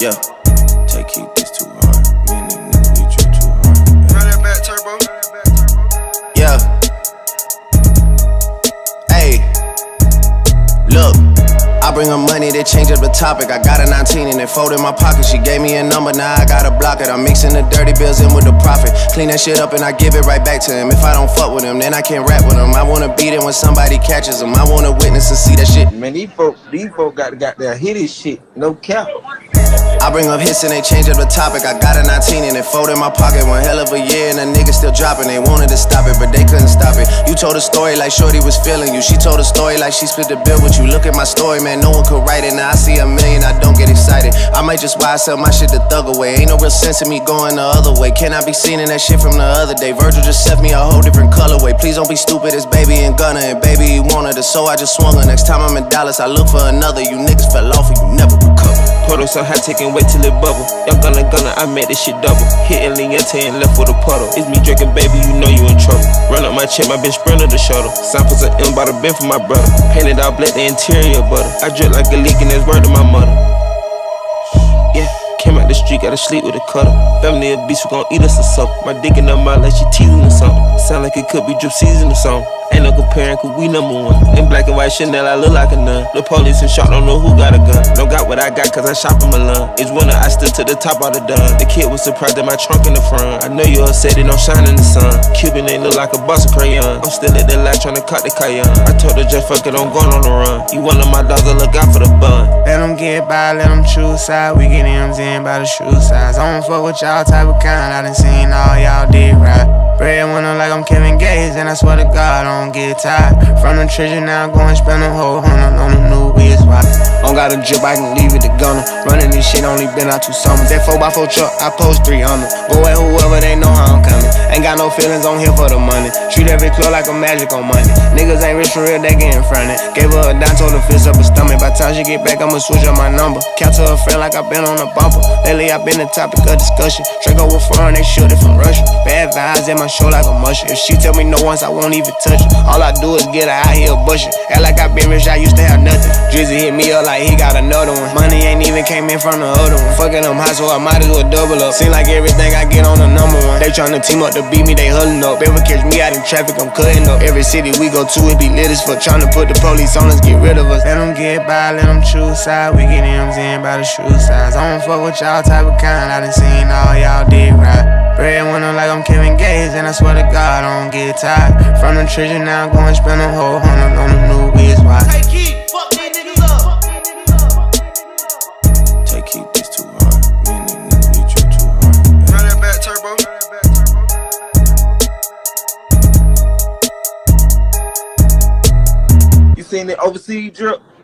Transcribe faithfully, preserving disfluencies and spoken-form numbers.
Yeah, take keep this too hard. Me and these niggas, we trip too hard. Run that back, turbo. Yeah. Hey, look. I bring her money, they change up the topic. I got a nineteen and it fold in my pocket. She gave me a number, now I gotta block it. I'm mixing the dirty bills in with the profit. Clean that shit up and I give it right back to him. If I don't fuck with him, then I can't rap with him. I wanna beat him when somebody catches him. I wanna witness and see that shit. Man, these folks, these folks got, got their hit this shit, no cap. I bring up hits and they change up the topic. I got a nineteen and it fold in my pocket. One hell of a year and the niggas still dropping. They wanted to stop it, but they couldn't stop it. You told a story like Shorty was feeling you. She told a story like she split the bill with you. Look at my story, man, no one could write it. Now I see a million, I don't get excited. I might just why I sell my shit to thug away. Ain't no real sense in me going the other way. Can I be seen in that shit from the other day? Virgil just left me a whole different colorway. Please don't be stupid, it's baby and Gunna. And baby, he wanted it, so I just swung her. Next time I'm in Dallas, I look for another. You niggas fell off and you never recover. Puddle so high, take and wait till it bubble. Young gunna gunna, I made this shit double. Hitting Liente and left with a puddle. It's me drinking, baby, you know you in trouble. Run up my check, my bitch sprinter the shuttle. Samples of M by the bin for my brother. Painted all black, the interior butter. I drip like a leak and that's word to my mother. Yeah, came out the street, gotta sleep with a cutter. Family a beast, we gon' eat us or something. My dick in her mouth like she teasing or something. Sound like it could be drip season or something. Ain't no comparing, cause we number one. In black and white Chanel, I look like a nun. The police and shot, don't know who got a gun. Don't got what I got, cause I shop in Milan. It's winter, I stood to the top of the dun. The kid was surprised at my trunk in the front. I know you upset, it don't shine in the sun. Cuban ain't look like a box of crayon. I'm still at the light tryna cut the cayenne. I told her just fuck it, I'm going on the run. You one of my dogs, I look out for the bun. Let them get by, let them choose side. We get M's in by the shoe size. I don't fuck with y'all type of kind. I done seen all y'all did right. Breadwinner like I'm Kevin Gates, and I swear to God, I don't get tired. From the treasure now, go and spend a whole hundred on the new wheels. Don't got a drip, I can leave it to gunner. Running this shit, only been out two summers. That four by four truck, I post three hundred. Go at whoever, they know how I'm coming. Ain't got no feelings on here for the money. Treat every club like a magic on money. Niggas ain't rich for real, they getting fronted. Gave her a dime, told her fist up her stomach. By the time she get back, I'ma switch up my number. Count to her friend like I been on a bumper. Lately, I been the topic of discussion. Draco with foreign, they shoot it from Russia. Bad vibes in my show like a musher. If she tell me no once, I won't even touch her. All I do is get her out here bushing. Act like I been rich, I used to have nothing. Drizzy hit me up like he got another one. Money ain't even came in from the other one. Fucking them high, so I might as well double up. Seem like everything I get on the number one. They tryna team up to beat me, they huddling up. Ever catch me out in traffic, I'm cutting up. Every city we go to, it be lit as fuck. Tryna put the police on us, get rid of us. Let them get by, let them choose side. We get M's in by the shoe size. I don't fuck with y'all type of kind. I done seen all y'all did right. Breadwinner like I'm Kevin Gates, and I swear to God, I don't get tired. From the treasure now, go and spend a whole hundred on the new wheels. Why? Hey, keep, fuck these niggas up. Take keep this too hard. Me and these niggas, we trip too hard. Run that back, turbo. You seen the overseas drip?